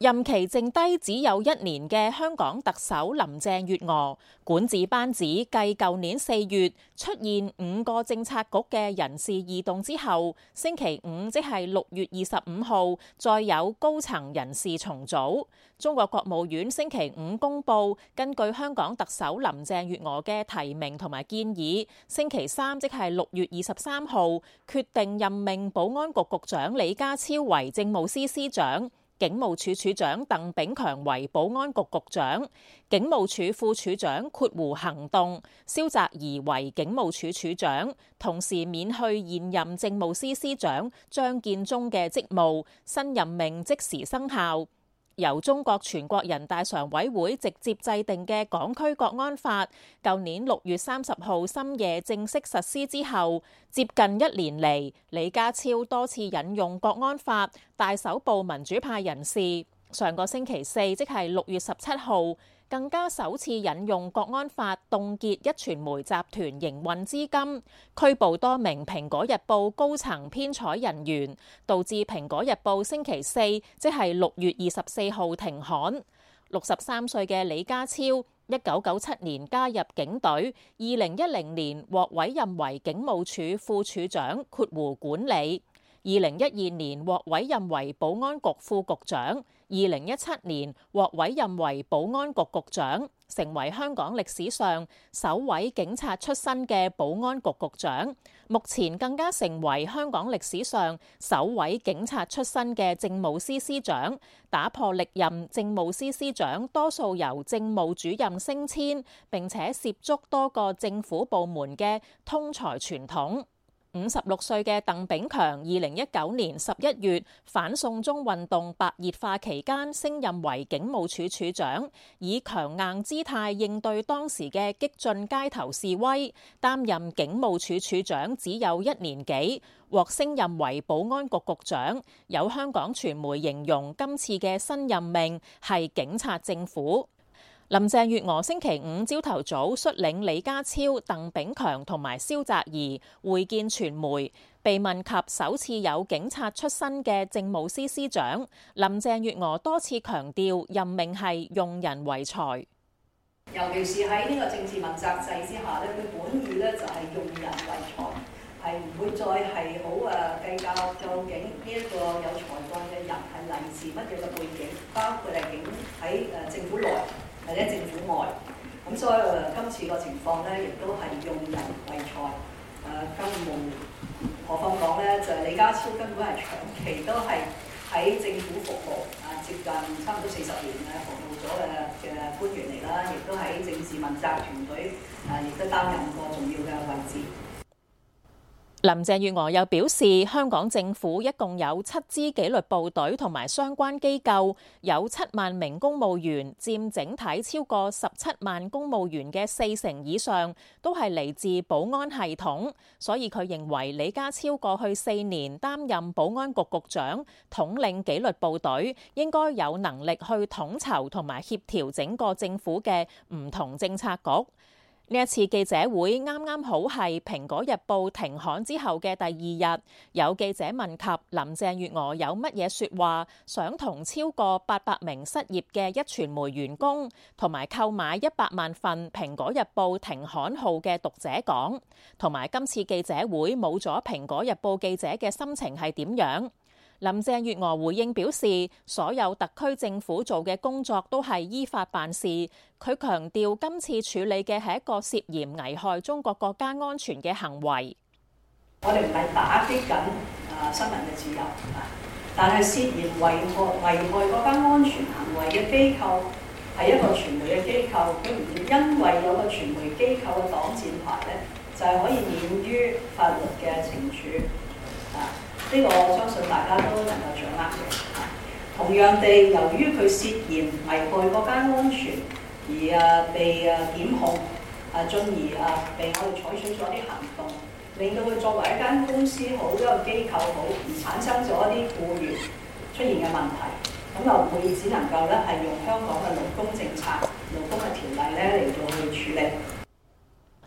任期剩低只有1年嘅香港特首林鄭月娥管治班子，繼舊年4月出現5個政策局嘅人事異動之後，星期五即係6月25號，再有高層人事重組。中國國務院星期五公佈，根據香港特首林鄭月娥嘅提名同埋建議，星期三即係6月23號，決定任命保安局局長李家超為政務司司長。警務處處長鄧炳強為保安局局長，警務處副處長括弧行動蕭澤頤為警務處處長，同時免去現任政務司司長張建宗嘅職務，新任命即時生效。由中國全國人大常委會直接制定嘅港區國安法，舊年6月30號深夜正式實施之後，接近1年嚟，李家超多次引用國安法，大搜捕民主派人士。上個星期四，即係6月17號，更加首次引用國安法凍結壹傳媒集團營運資金，拘捕多名蘋果日報高層編採人員，導致蘋果日報星期四，即係6月24號停刊。63歲嘅李家超，1997年加入警隊，2010年獲委任為警務處副處長括弧管理，2012年獲委任為保安局副局長，2017年獲委任為保安局局長，成為香港歷史上首位警察出身嘅保安局局長。目前更加成為香港歷史上首位警察出身嘅政務司司長，打破歷任政務司司長多數由政務主任升遷，並且涉足多個政府部門嘅通才傳統。56歲嘅鄧炳強，2019年11月反送中運動白熱化期間升任為警務處處長，以強硬姿態應對當時嘅激進街頭示威。擔任警務處處長只有1年幾，獲升任為保安局局長。有香港傳媒形容今次嘅新任命係警察政府。林鄭月娥星期五朝頭早率領李家超、鄧炳強同埋蕭澤頤會見傳媒，被問及首次有警察出身嘅政務司司長，林鄭月娥多次強調任命係用人為才， 尤其是喺呢個政治問責制之下咧，佢本意咧就係用人為才，係唔會再係好計較究竟呢一個有才幹嘅人係嚟自乜嘢嘅背景，包括係喺政府內或者政府外，咁所以今次個情況咧，亦都係用人為才，更何況講咧，就係李家超根本係長期都係喺政府服務，接近差唔多40年嘅服務咗嘅官員嚟啦，亦都喺政治問責團隊，亦都擔任過重要嘅位置。 林鄭月娥又表示，香港政府一共有7支紀律部隊同埋相關機構，有7萬名公務員，佔整體超過17萬公務員嘅40%以上，都係嚟自保安系統。所以佢認為李家超過去4年擔任保安局局長，統領紀律部隊，應該有能力去統籌同埋協調整個政府嘅唔同政策局。呢一次記者會啱啱好係《蘋果日報》停刊之後嘅第2日，有記者問及林鄭月娥有乜嘢説話想同超過800名失業嘅壹傳媒員工同埋購買100萬份《蘋果日報》停刊號嘅讀者講，同埋今次記者會冇咗《蘋果日報》記者嘅心情係點樣？林鄭月娥回應表示，所有特區政府做嘅工作都係依法辦事。佢強調今次處理嘅係一個涉嫌危害中國國家安全嘅行為。 我哋唔係打擊緊新聞嘅自由，但係涉嫌危害國家安全行為嘅機構係一個傳媒嘅機構，佢唔因為有個傳媒機構嘅擋箭牌咧，就係可以免於法律嘅懲處。呢個我相信大家都能夠掌握嘅。同樣地，由於佢涉嫌危害國家安全而被檢控，進而被我哋採取咗啲行動，令到佢作為一間公司好，一個機構好，而產生咗一啲僱員出現嘅問題，咁就會只能夠咧係用香港嘅勞工政策、勞工嘅條例咧嚟到去處理。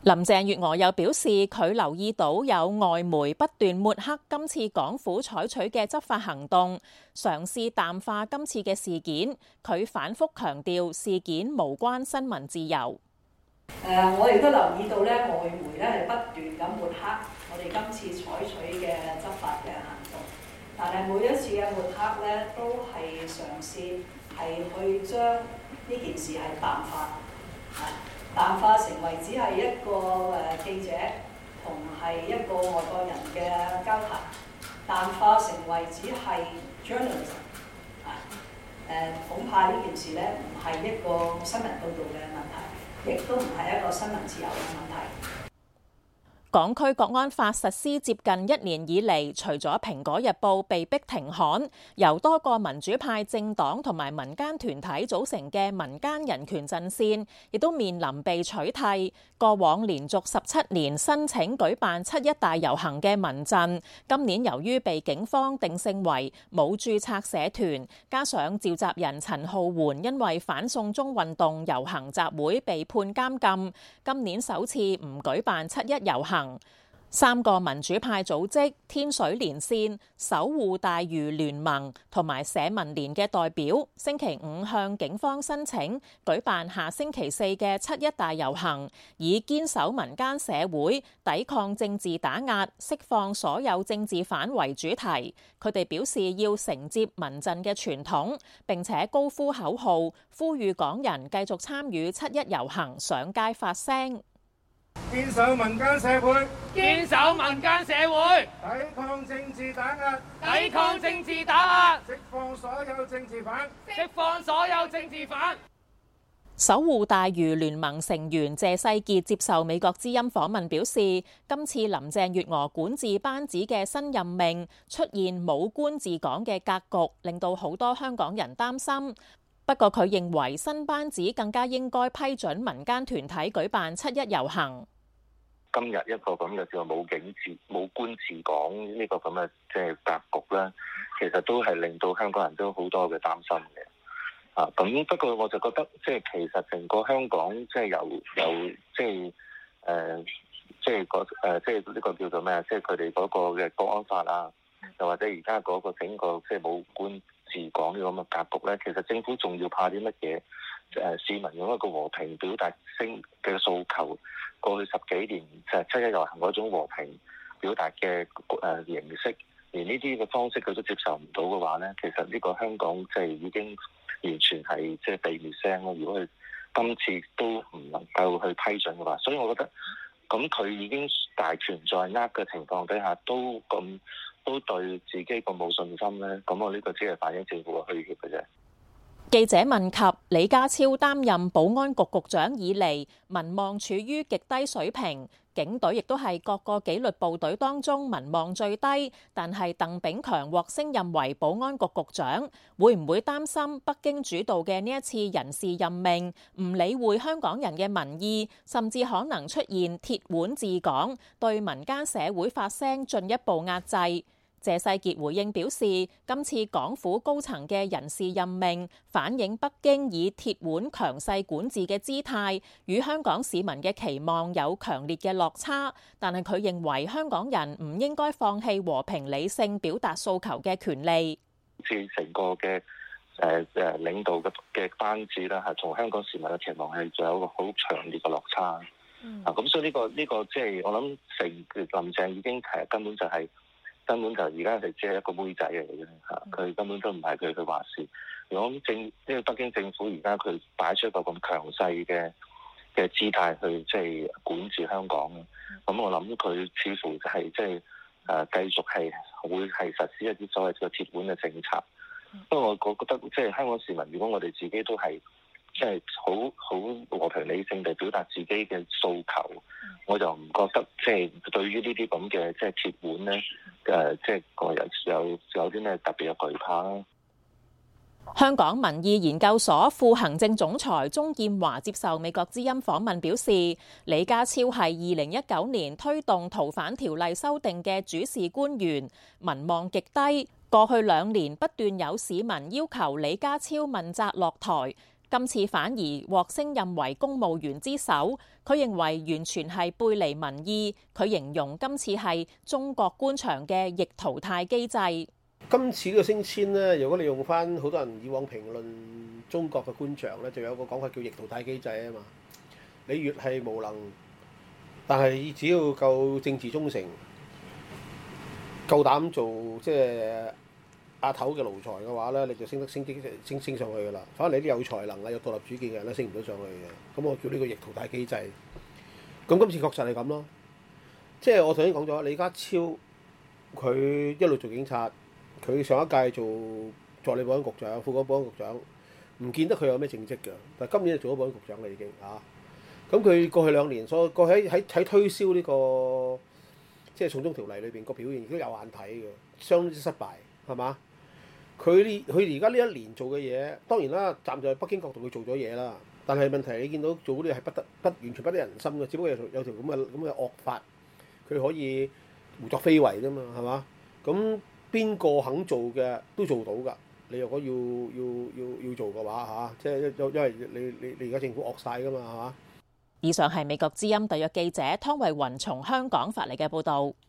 林鄭月娥又表示，佢留意到有外媒不斷抹黑今次港府採取嘅執法行動，嘗試淡化今次嘅事件。佢反覆強調事件無關新聞自由。 我亦都留意到咧，外媒咧係不斷咁抹黑我哋今次採取嘅執法嘅行動，但係每一次嘅抹黑咧都係嘗試係去將呢件事係淡化成為只係一個記者同係一個外國人嘅交談，淡化成為只係 journalism。恐怕呢件事咧唔係一個新聞報導嘅問題，亦都唔係一個新聞自由嘅問題。 港區國安法實施接近1年以嚟，除咗《蘋果日報》被逼停刊，由多個民主派政黨同埋民間團體組成嘅民間人權陣線，亦都面臨被取締。過往連續17年申請舉辦7一大遊行嘅民陣，今年由於被警方定性為冇註冊社團，加上召集人陳皓桓因為反送中運動遊行集會被判監禁，今年首次唔舉辦7一遊行。3個民主派組織天水連線、守護大嶼聯盟同埋社民連嘅代表，星期5向警方申請舉辦下星期4嘅7一大遊行，以堅守民間社會、抵抗政治打壓、釋放所有政治犯為主題。佢哋表示要承接民陣嘅傳統，並且高呼口號，呼籲港人繼續參與7一遊行，上街發聲。 堅守民間社會， 堅守民間社會， 抵抗政治打壓， 抵抗政治打壓， 釋放所有政治犯， 釋放所有政治犯。 守護大嶼聯盟成員謝世傑接受美國之音訪問表示，今次林鄭月娥管治班子嘅新任命出現武官治港嘅格局，令到好多香港人擔心。不過佢認為新班子更加應該批准民間團體舉辦7一遊行。 今日一個咁嘅叫做武官治港呢個咁嘅即係格局咧，其實都係令到香港人都好多嘅擔心嘅。咁不過我就覺得即係其實成個香港即係由即係即係呢個叫做咩啊？即係佢哋嗰個嘅國安法啊，又或者而家嗰個整個即係武官治港呢個咁嘅格局咧，其實政府仲要怕啲乜嘢？市民用一個和平表達嘅訴求，過去10幾年就係7一遊行嗰種和平表達嘅形式，連呢啲嘅方式佢都接受唔到嘅話咧，其實呢個香港即係已經完全係即係被滅聲咯。如果佢今次都唔能夠去批准嘅話，所以我覺得咁佢已經大權在握嘅情況底下，都對自己個冇信心咧，咁我呢個只係反映政府嘅虛怯嘅啫。 記者問及李家超擔任保安局局長以嚟，民望處於極低水平，警隊亦都係各個紀律部隊當中民望最低，但係鄧炳強獲升任為保安局局長，會唔會擔心北京主導嘅呢一次人事任命唔理會香港人嘅民意，甚至可能出現鐵腕治港，對民間社會發聲進一步壓制？謝世傑回應表示，今次港府高層嘅人事任命反映北京以鐵腕強勢管治嘅姿態，與香港市民嘅期望有強烈嘅落差。但係佢認為香港人唔應該放棄和平理性表達訴求嘅權利。 似成個嘅領導嘅班子啦，係同香港市民嘅期望係仲有一個好強烈嘅落差。咁所以呢個即係我諗成林鄭已經根本就而家係只係一個妹仔嚟嘅嚇，佢根本都唔係佢去話事。如果因為北京政府而家佢擺出一個咁強勢嘅姿態去即係管治香港，咁我諗佢似乎就係即係繼續係會係實施一啲所謂嘅鐵腕嘅政策。不過我覺得即係香港市民，如果我哋自己都係即係好和平理性地表達自己嘅訴求，我就唔覺得即係對於呢啲咁嘅即係鐵腕咧，即係個人有啲咩特別嘅懼怕啦。 香港民意研究所副行政總裁鍾劍華接受美國之音訪問表示，李家超係2019年推動逃犯條例修訂嘅主事官員，民望極低。過去2年不斷有市民要求李家超問責落台。 今次反而獲升任為公務員之首，佢認為完全係背離民意。佢形容今次係中國官場嘅逆淘汰機制。 今次呢個升遷呢，如果你用翻好多人以往評論中國嘅官場呢，就有個講法叫逆淘汰機制啊嘛。你越係無能，但係只要夠政治忠誠，夠膽做即係阿頭嘅奴才嘅話咧，你就升上去㗎啦。反而你啲有才能啊、有獨立主見嘅人咧，升唔到上去嘅。咁我叫呢個逆淘汰機制。咁今次確實係咁咯。即係我頭先講咗，李家超佢一路做警察，佢上一屆做助理保安局長、副保安局長，唔見得佢有咩政績㗎。但係今年就做咗保安局長啦，已經啊。咁佢過去2年，所以過去喺推銷呢個即係送中條例裏邊個表現亦都有眼睇嘅，相當之失敗，係嘛？佢而家呢1年做嘅嘢，當然啦，站在北京角度佢做咗嘢啦。但係問題你見到做嗰啲係完全不得人心嘅，只不過有條咁嘅惡法，佢可以胡作非為啫嘛，係嘛？咁邊個肯做嘅都做到㗎。你如果要做嘅話嚇，即係因為你而家政府惡晒㗎嘛，係嘛？ 以上係美國之音特約記者湯慧雲從香港發嚟嘅報導。